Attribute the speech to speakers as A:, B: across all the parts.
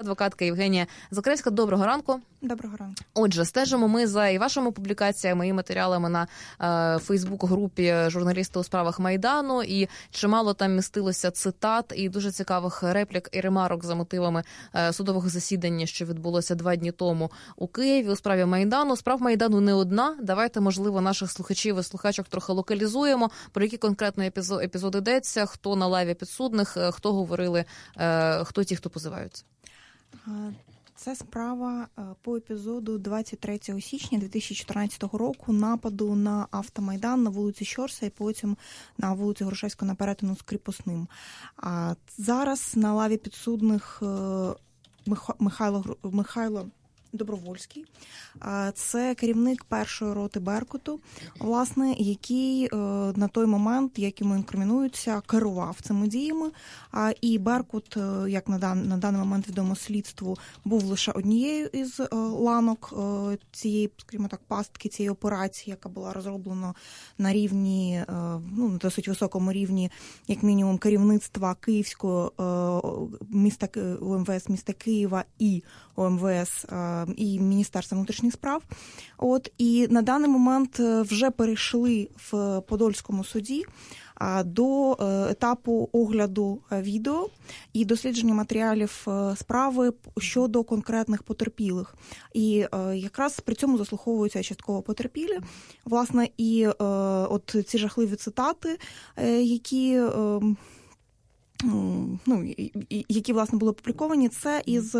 A: адвокатка Євгенія Закревська. Доброго ранку.
B: Доброго ранку.
A: Отже, стежимо ми за і вашими публікаціями, і матеріалами на Фейсбук-групі «Журналісти у справах Майдану», і чимало там містилося цитат і дуже цікавих реплік і ремарок за мотивами судового засідання, що відбулося 2 дні тому у Києві у справі Майдану. Справ Майдану не одна. Давайте, можливо, наших слухачів і слухачок трохи локалізуємо, про які конкретно епізоди йдеться, хто на лаві підсудних, хто говорили, хто ті, хто позиваються.
B: Це справа по епізоду 23 січня 2014 року нападу на автомайдан на вулиці Щорса і потім на вулиці Грушевського на перетину з Кріпосним. Зараз на лаві підсудних Михайло Добровольський. Це керівник першої роти «Беркуту», власне, який на той момент, як йому інкримінується, керував цими діями. І «Беркут», як на даний момент відомо слідству, був лише однією із ланок цієї, скажімо так, пастки, цієї операції, яка була розроблена на рівні, на досить високому рівні, як мінімум, керівництва Київського УМВС міста Києва і УМВС і Міністерства внутрішніх справ. І на даний момент вже перейшли в Подольському суді до етапу огляду відео і дослідження матеріалів справи щодо конкретних потерпілих. І якраз при цьому заслуховуються частково потерпілі. Власне, і от ці жахливі цитати, які, власне, були опубліковані, це із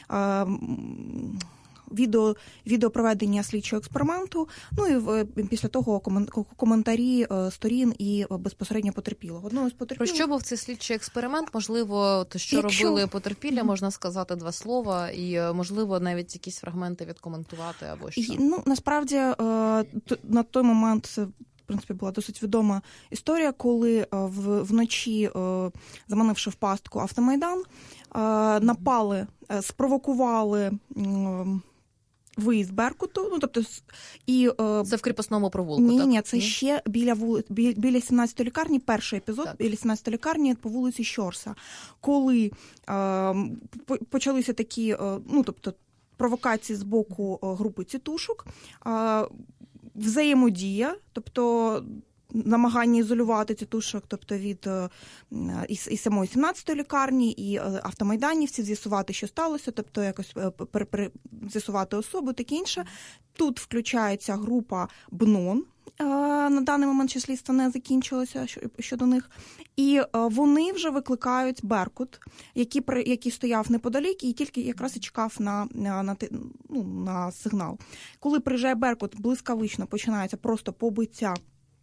B: відео проведення слідчого експерименту, і після того коментарі сторін і безпосередньо потерпілого.
A: Про що був цей слідчий експеримент? Можливо, робили потерпілля, можна сказати 2 слова, і, можливо, навіть якісь фрагменти відкоментувати або що?
B: Насправді, на той момент це, в принципі, була досить відома історія, коли вночі, заманивши в пастку автомайдан, напали, спровокували виїзд «Беркуту»,
A: це в Кріпосному провулку, так?
B: Ні, це ще біля 17-ї лікарні, перший епізод, так. Біля 17-ї лікарні по вулиці Щорса, коли почалися такі, провокації з боку групи «Тітушок», взаємодія, тобто намагання ізолювати тітушок, тобто від і самої 17-ї лікарні, і автомайданівців, з'ясувати, що сталося, тобто якось з'ясувати особу, таке інше. Тут включається група «БНОН», на даний момент ще слідство не закінчилося щодо них. І вони вже викликають «Беркут», який стояв неподалік і тільки якраз і чекав на сигнал. Коли приїжджає «Беркут», блискавично починається просто побиття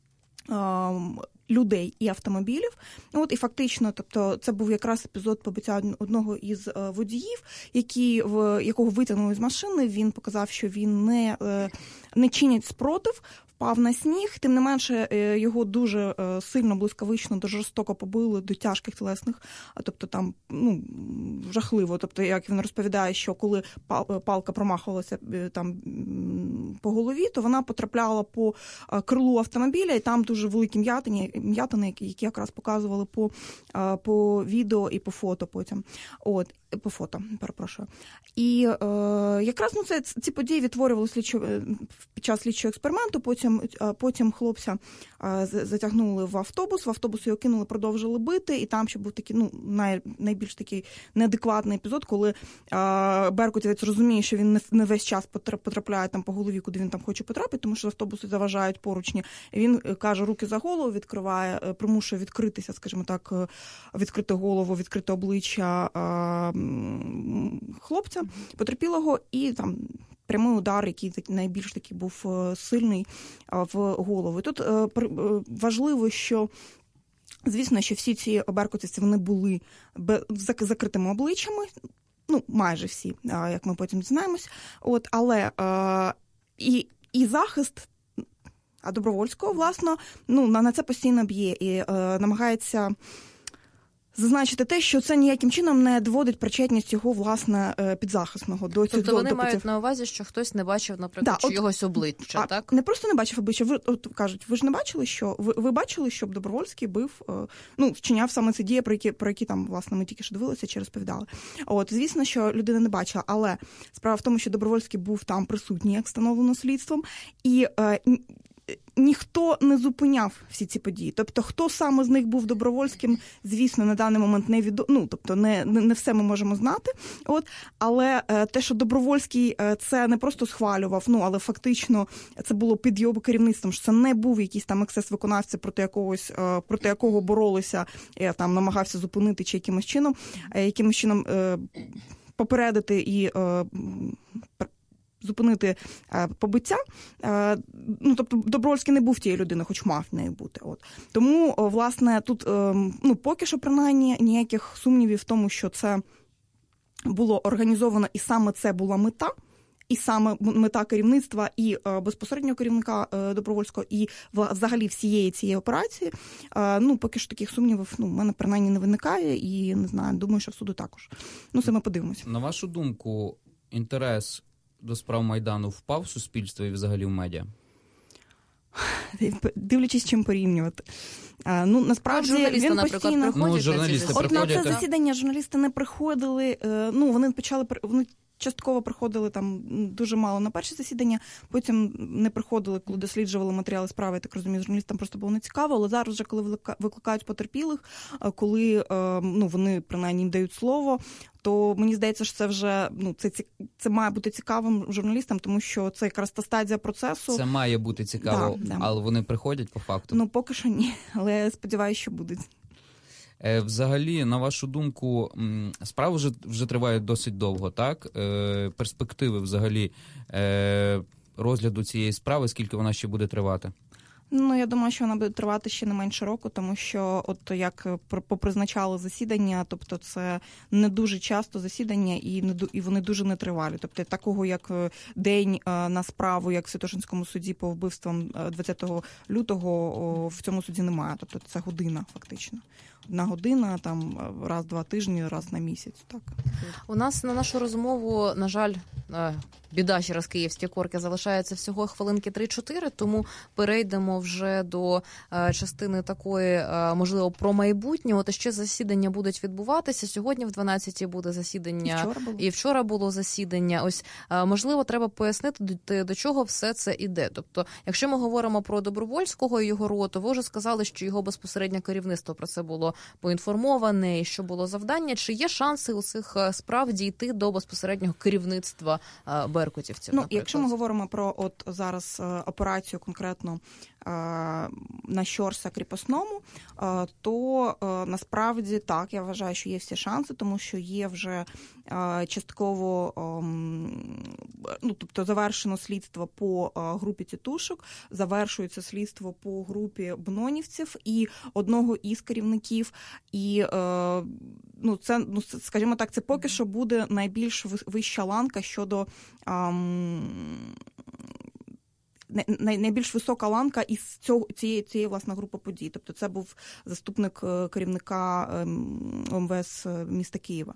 B: людей і автомобілів. І фактично, тобто, це був якраз епізод побиття одного із водіїв, якого витягнули з машини. Він показав, що він не чинить спротив, впав на сніг, тим не менше його дуже сильно, блискавично, дуже жорстоко побили до тяжких тілесних, тобто там, жахливо, тобто, як він розповідає, що коли палка промахувалася там по голові, то вона потрапляла по крилу автомобіля, і там дуже великі м'ятини, які якраз показували по відео і по фото потім. По фото, перепрошую. І якраз ці події відтворювалися під час слідчого експерименту, потім хлопця затягнули в автобус його кинули, продовжили бити, і там ще був такий, найбільш такий неадекватний епізод, коли беркутівець розуміє, що він не весь час потрапляє там по голові, куди він там хоче потрапити, тому що автобуси заважають поручні. І він каже, руки за голову відкриває, примушує відкритися, скажімо так, відкрити голову, відкрити обличчя хлопця, потерпілого, і там прямий удар, який найбільш такий був сильний в голову. І тут важливо, що, звісно, що всі ці беркутівці, вони були з закритими обличчями, майже всі, як ми потім дізнаємось. Але і захист Добровольського, власне, на це постійно б'є і намагається зазначити те, що це ніяким чином не доводить причетність його, власне, підзахисного до цього.
A: Тобто вони мають на увазі, що хтось не бачив, наприклад, чогось обличчя, так?
B: Не просто не бачив обличчя. Кажуть, ви ж не бачили, що... Ви бачили, щоб Добровольський вчиняв саме ці дії, про які там, власне, ми тільки що дивилися чи розповідали. Звісно, що людина не бачила, але справа в тому, що Добровольський був там присутній, як встановлено слідством, і ніхто не зупиняв всі ці події. Тобто, хто саме з них був Добровольським, звісно, на даний момент не відомо. Тобто, не все ми можемо знати. Але те, що Добровольський це не просто схвалював, але фактично це було під його керівництвом, що це не був якийсь там екс виконавця, проти якого боролися, там намагався зупинити чи якимось чином попередити і зупинити побиття. Тобто Добровольський не був тією людиною, хоч мав нею бути. Тому, власне, тут поки що, принаймні, ніяких сумнівів в тому, що це було організовано, і саме це була мета, і саме мета керівництва, і безпосереднього керівника Добровольського, і взагалі всієї цієї операції, поки що таких сумнівів в мене принаймні не виникає, і, не знаю, думаю, що в суду також. Це ми подивимося.
C: На вашу думку, інтерес до справ Майдану впав в суспільство і взагалі в медіа?
B: Дивлячись, чим порівнювати. Насправді,
A: журналісти, наприклад, приходять
B: на це засідання. Журналісти не приходили. Вони частково приходили там дуже мало на перше засідання, потім не приходили, коли досліджували матеріали справи. Я так розумію, журналістам просто було не цікаво, але зараз вже, коли викликають потерпілих, коли вони принаймні їм дають слово, то мені здається, що це вже це має бути цікавим журналістам, тому що це якраз та стадія процесу.
C: Це має бути цікаво, але вони приходять по факту?
B: Поки що ні, але я сподіваюся, що будуть.
C: Взагалі, на вашу думку, справа вже триває досить довго, так? Перспективи взагалі розгляду цієї справи, скільки вона ще буде тривати?
B: Я думаю, що вона буде тривати ще не менше року, тому що як попризначали засідання, тобто це не дуже часто засідання і вони дуже нетривалі. Тобто такого, як день на справу, як в Святошинському суді по вбивствам 20 лютого в цьому суді немає. Тобто це година фактично. 1 година, там раз 2 тижні, раз на місяць. Так.
A: У нас на нашу розмову, на жаль, біда через київські корки, залишається всього хвилинки 3-4, тому перейдемо вже до частини такої, можливо, про майбутнє. Ще засідання будуть відбуватися. Сьогодні в 12-й буде засідання. І вчора було засідання. Можливо, треба пояснити, до чого все це іде. Тобто, якщо ми говоримо про Добровольського і його роту, ви вже сказали, що його безпосереднє керівництво про це було поінформоване, і що було завдання. Чи є шанси у цих справ дійти до безпосереднього керівництва беркутівців?
B: Якщо ми говоримо про зараз операцію конкретно на Щорса Кріпосному, то насправді так, я вважаю, що є всі шанси, тому що є вже частково, тобто завершено слідство по групі тітушок, завершується слідство по групі бнонівців і одного із керівників, і це, скажімо так, це поки що буде найбільш вища ланка щодо найбільш висока ланка із цієї власне групи подій. Тобто це був заступник керівника МВС міста Києва.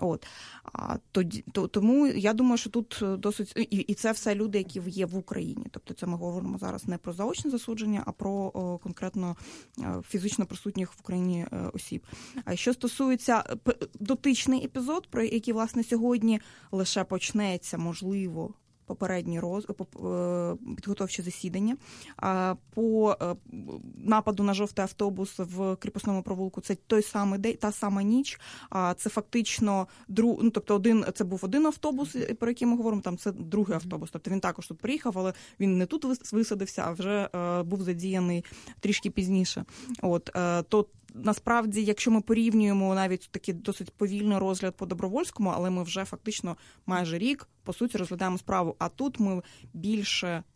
B: Тому я думаю, що тут досить... І це все люди, які є в Україні. Тобто це ми говоримо зараз не про заочне засудження, а про конкретно фізично присутніх в Україні осіб. Що стосується дотичний епізод, про який, власне, сьогодні лише почнеться, можливо, попередній підготовче засідання. По нападу на жовтий автобус в Кріпосному провулку це той самий день, та сама ніч. Це фактично це був один автобус, про який ми говоримо, там це другий автобус. Тобто він також тут приїхав, але він не тут висадився, а вже був задіяний трішки пізніше. То насправді, якщо ми порівнюємо навіть такий досить повільний розгляд по Добровольському, але ми вже фактично майже рік, по суті, розглядаємо справу. А тут ми більше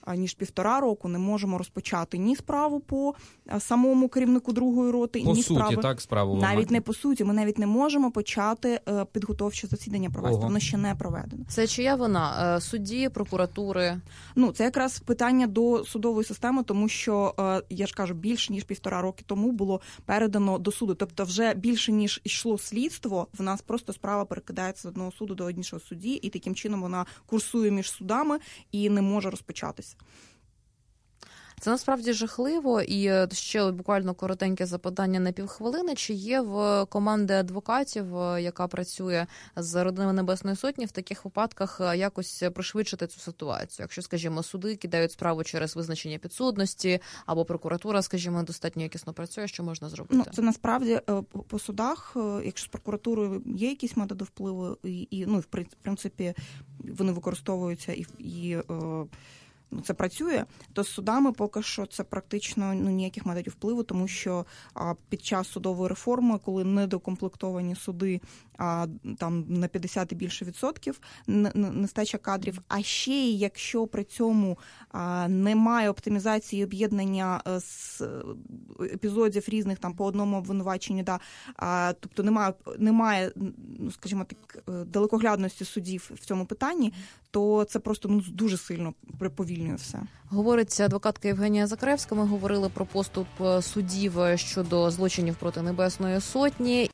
B: ніж 1,5 року, не можемо розпочати ні справу по самому керівнику 2-ї роти,
C: по
B: ні
C: суті,
B: справи.
C: так, справу
B: Навіть не по суті, ми навіть не можемо почати підготовче засідання провести,
C: Ого.
B: воно ще не проведено.
A: Це чия вина? Судді, прокуратури?
B: Це якраз питання до судової системи, тому що, я ж кажу, більше ніж 1,5 роки тому було передано до суду. Тобто вже більше ніж йшло слідство, в нас просто справа перекидається з одного суду до іншого судді, і таким чином вона курсує між судами і не може розпочатися.
A: Це насправді жахливо. І ще буквально коротеньке запитання на півхвилини. Чи є в команди адвокатів, яка працює з родинами Небесної Сотні, в таких випадках якось пришвидшити цю ситуацію? Якщо, скажімо, суди кидають справу через визначення підсудності, або прокуратура, скажімо, достатньо якісно працює, що можна зробити?
B: Це насправді по судах, якщо з прокуратурою є якісь методи впливу, і в принципі вони використовуються і це працює, то з судами поки що це практично ніяких методів впливу, тому що під час судової реформи, коли недокомплектовані суди там на 50 і більше відсотків нестача кадрів, а ще й якщо при цьому немає оптимізації об'єднання з епізодів різних там по одному обвинуваченню, тобто немає, скажімо так, далекоглядності судів в цьому питанні, то це просто дуже сильно повільнює все.
A: Говорить адвокатка Євгенія Закревська. Ми говорили про поступ судів щодо злочинів проти Небесної Сотні.